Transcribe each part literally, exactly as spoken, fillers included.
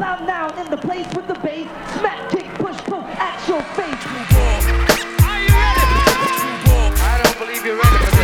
I'm now in the place with the bass. Smack, kick, push, pull, at your face. Are you ready? I don't believe you're ready for this.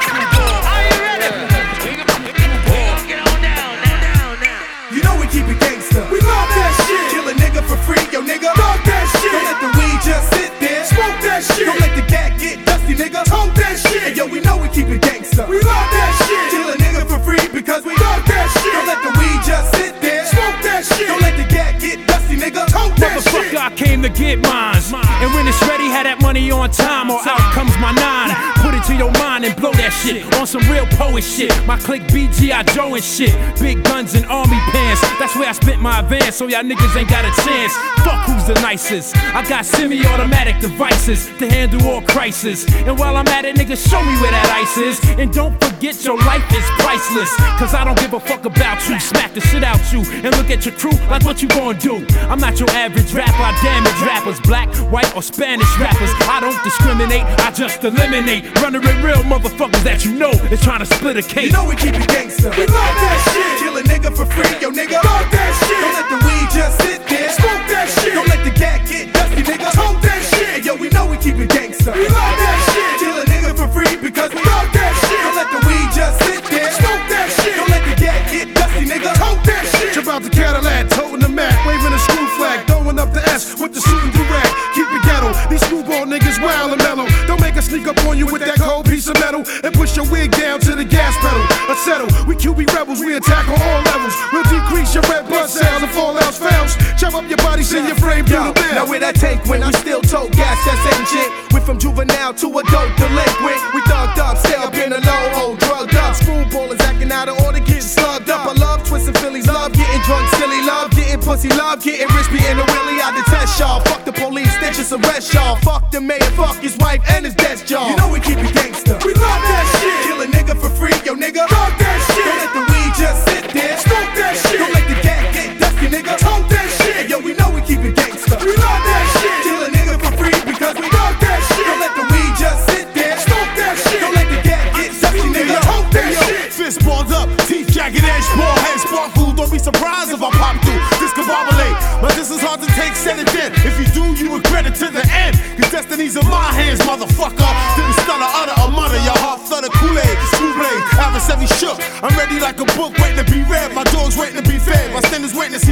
Are you ready? We gon' get on down, down, down. You know we keep it gangsta. We love that shit. Kill a nigga for free, yo nigga. Love that shit. Don't let the weed just sit there. Smoke that shit. Don't let the cat get dusty, nigga. Tote that shit. Hey, yo, we know we keep it gangsta. We love that shit. Kill a nigga for free because we love that shit. Don't let the weed just sit there. Smoke that shit. Don't let the cat get dusty, nigga. Tote that shit. Motherfucker, I came to get mines. And when it's ready, have that money on time, or out comes my nine. Put it to your mind and blow that shit on some real poet shit. My clique B G I Joe and shit. Big guns and army pants. That's where I spent my advance, so y'all niggas ain't got a chance. Fuck who's the nicest. I got semi-automatic devices to handle all crisis. And while I'm at it, niggas, show me where that ice is. And don't forget your life is priceless. Cause I don't give a fuck about you. Smack the shit out you and look at your crew like what you gonna do. I'm not your average rapper, I damage rappers. Black, white, or Spanish rappers. I don't discriminate, I just eliminate. Running with real motherfuckers that you know is trying to split a cake. You know we keep it gangsta. We love that shit. Kill a nigga for free, yo nigga. Love that shit. Don't let the weed just sit there. Smoke that shit. Don't let the cat get dusty, nigga. Tote that shit. Hey, yo, we know we keep it gangsta. We love that shit. Kill a nigga for free because we love that shit. Don't let the weed just sit there. Smoke that shit. Don't let the cat get dusty, nigga. Tote that shit. Jump out the Cadillac, toting the Mac, waving a screw flag, throwing up the S with the suit and durag. Keep it ghetto. These screwball niggas wild and mellow. Don't make us sneak up on you with that cold piece of metal and push your wig down to the gas pedal. Let's settle. We Q B rebels. We attack on all levels. We'll decrease your red blood cells if all else fails. Chop up your body, send your frame through the mail. Now where that tank went, we still tote gas, that's ancient. Went from juvenile to adult delinquent. We thugged up, stay up in the low hole, drugged up. Screwballers acting out of order, getting slugged up. I love twisting Phillies, love getting drunk, silly, love getting pussy, love getting rich, being a willy. I detest y'all. Fuck the police, they just arrest y'all. Fuck the mayor, fuck his wife and his desk job. You know we keep it gangsta. We love that shit. Kill a nigga for free, yo nigga. Love that shit. Don't let the weed just sit there. Smoke that shit. Don't let the cat get dusty, nigga. Tote that shit. Hey, yo, we know we keep it gangsta. We love that shit. Kill a nigga for free because we love that shit. Don't let the weed just sit there. Smoke that shit. Don't let the cat get dusty, nigga. Tote that shit. Fist balled up, teeth jagged edge, ball head sparkle. Don't be surprised if I pop through this discombobulate. But this is hard to take, said it then. If you do, you regret it to the end. Cause destiny's in my hands, motherfucker. Didn't stutter, utter, or mutter. Your heart flutter, Kool-Aid, Screwblade, adversary shook. I'm ready like a book, waiting to be read. My dog's waiting to be fed. My standards waiting to see